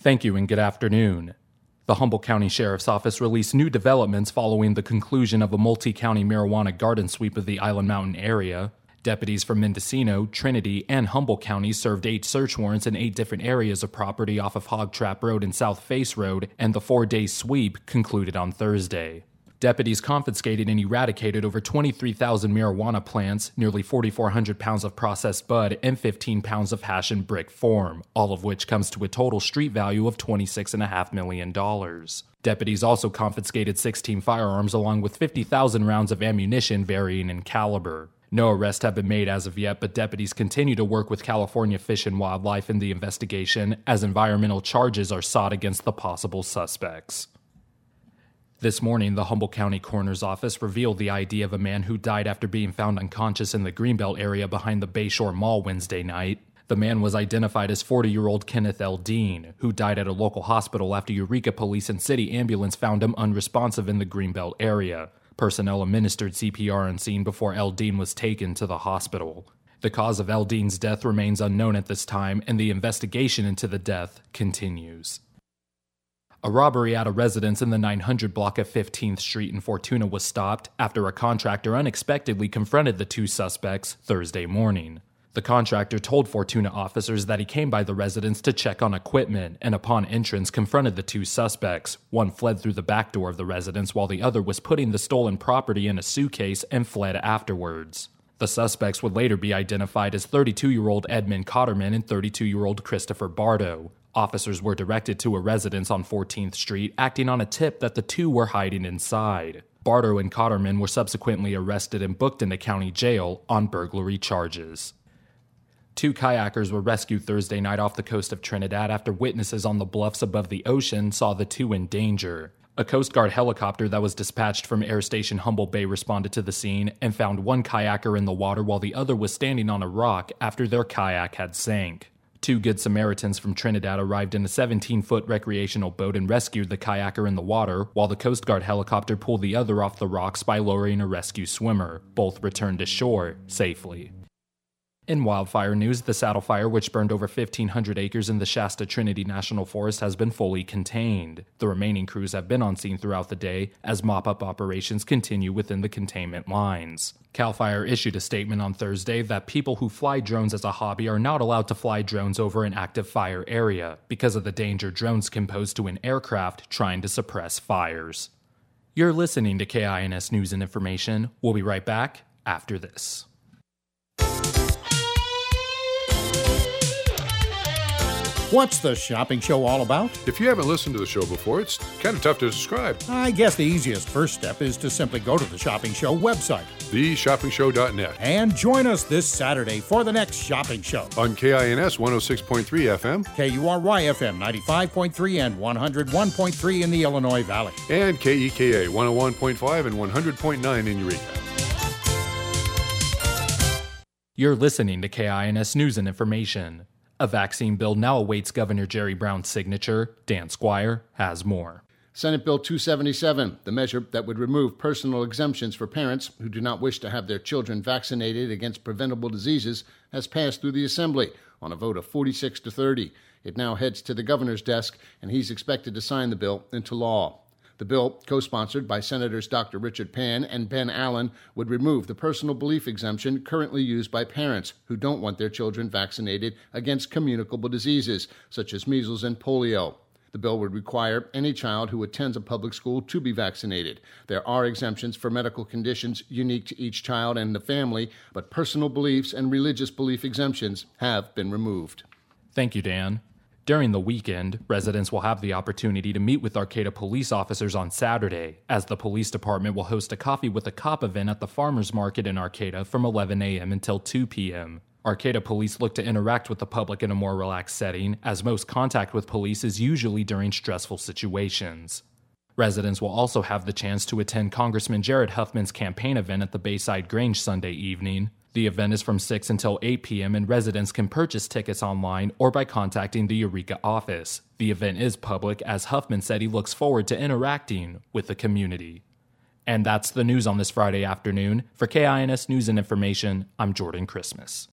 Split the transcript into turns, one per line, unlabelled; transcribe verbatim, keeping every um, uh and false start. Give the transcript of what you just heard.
Thank you and good afternoon. The Humboldt County Sheriff's Office released new developments following the conclusion of a multi-county marijuana garden sweep of the Island Mountain area. Deputies from Mendocino, Trinity, and Humboldt counties served eight search warrants in eight different areas of property off of Hog Trap Road and South Face Road, and the four-day sweep concluded on Thursday. Deputies confiscated and eradicated over twenty-three thousand marijuana plants, nearly four thousand four hundred pounds of processed bud, and fifteen pounds of hash in brick form, all of which comes to a total street value of twenty-six point five million dollars. Deputies also confiscated sixteen firearms along with fifty thousand rounds of ammunition varying in caliber. No arrests have been made as of yet, but deputies continue to work with California Fish and Wildlife in the investigation as environmental charges are sought against the possible suspects. This morning, the Humboldt County Coroner's Office revealed the I D of a man who died after being found unconscious in the Greenbelt area behind the Bayshore Mall Wednesday night. The man was identified as forty-year-old Kenneth L. Dean, who died at a local hospital after Eureka Police and City Ambulance found him unresponsive in the Greenbelt area. Personnel administered C P R on scene before L. Dean was taken to the hospital. The cause of L. Dean's death remains unknown at this time, and the investigation into the death continues. A robbery at a residence in the nine hundred block of fifteenth Street in Fortuna was stopped after a contractor unexpectedly confronted the two suspects Thursday morning. The contractor told Fortuna officers that he came by the residence to check on equipment and upon entrance confronted the two suspects. One fled through the back door of the residence while the other was putting the stolen property in a suitcase and fled afterwards. The suspects would later be identified as thirty-two-year-old Edmund Cotterman and thirty-two-year-old Christopher Bardo. Officers were directed to a residence on fourteenth Street, acting on a tip that the two were hiding inside. Bardo and Cotterman were subsequently arrested and booked into county jail on burglary charges. Two kayakers were rescued Thursday night off the coast of Trinidad after witnesses on the bluffs above the ocean saw the two in danger. A Coast Guard helicopter that was dispatched from Air Station Humboldt Bay responded to the scene and found one kayaker in the water while the other was standing on a rock after their kayak had sank. Two Good Samaritans from Trinidad arrived in a seventeen-foot recreational boat and rescued the kayaker in the water, while the Coast Guard helicopter pulled the other off the rocks by lowering a rescue swimmer. Both returned to shore safely. In wildfire news, the Saddle Fire, which burned over fifteen hundred acres in the Shasta Trinity National Forest, has been fully contained. The remaining crews have been on scene throughout the day as mop-up operations continue within the containment lines. CAL FIRE issued a statement on Thursday that people who fly drones as a hobby are not allowed to fly drones over an active fire area because of the danger drones can pose to an aircraft trying to suppress fires. You're listening to K I N S News and Information. We'll be right back after this.
What's the shopping show all about?
If you haven't listened to the show before, it's kind of tough to describe.
I guess the easiest first step is to simply go to the Shopping Show website.
the shopping show dot net.
And join us this Saturday for the next Shopping Show.
On K I N S one oh six point three F M.
K U R Y F M ninety-five point three and one oh one point three in the Illinois Valley.
And K E K A one oh one point five and one hundred point nine in Eureka.
You're listening to K I N S News and Information. A vaccine bill now awaits Governor Jerry Brown's signature. Dan Squire has more.
Senate Bill two seventy-seven, the measure that would remove personal exemptions for parents who do not wish to have their children vaccinated against preventable diseases, has passed through the Assembly on a vote of forty-six to thirty. It now heads to the governor's desk, and he's expected to sign the bill into law. The bill, co-sponsored by Senators Doctor Richard Pan and Ben Allen, would remove the personal belief exemption currently used by parents who don't want their children vaccinated against communicable diseases, such as measles and polio. The bill would require any child who attends a public school to be vaccinated. There are exemptions for medical conditions unique to each child and the family, but personal beliefs and religious belief exemptions have been removed.
Thank you, Dan. During the weekend, residents will have the opportunity to meet with Arcata police officers on Saturday, as the police department will host a Coffee with a Cop event at the Farmers Market in Arcata from eleven a.m. until two p.m. Arcata police look to interact with the public in a more relaxed setting, as most contact with police is usually during stressful situations. Residents will also have the chance to attend Congressman Jared Huffman's campaign event at the Bayside Grange Sunday evening. The event is from six until eight p.m. and residents can purchase tickets online or by contacting the Eureka office. The event is public, as Huffman said he looks forward to interacting with the community. And that's the news on this Friday afternoon. For K I N S News and Information, I'm Jordan Christmas.